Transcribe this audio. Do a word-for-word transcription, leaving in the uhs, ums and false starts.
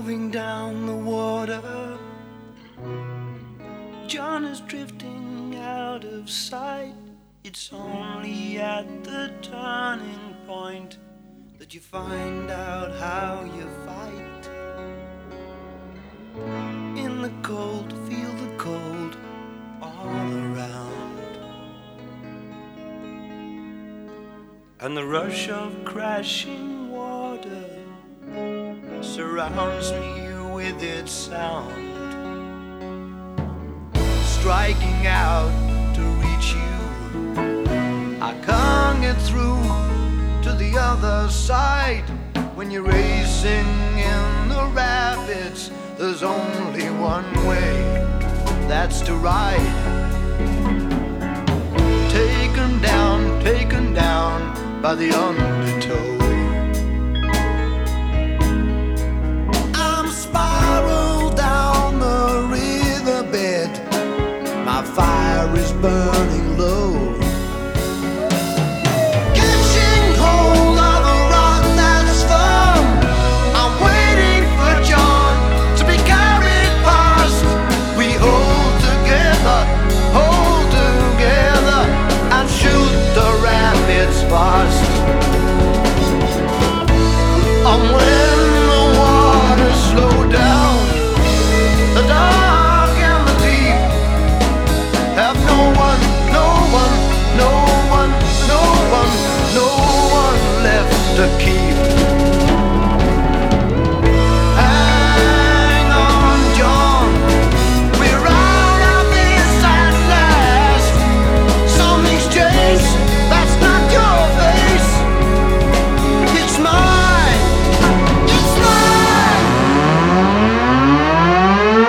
moving down the water. John is drifting out of sight. It's only at the turning point that you find out how you fight. In the cold, feel the cold all around, and the rush of crashing water surrounds me with its sound, striking out to reach you. I can't get through to the other side. When you're racing in the rapids, there's only one way, that's to ride. Taken down, taken down by the undertow. I'm spiraled down the riverbed. My fire is burning low. And when the waters slow down, the dark and the deep have no one, no one, no one, no one, no one left to keep.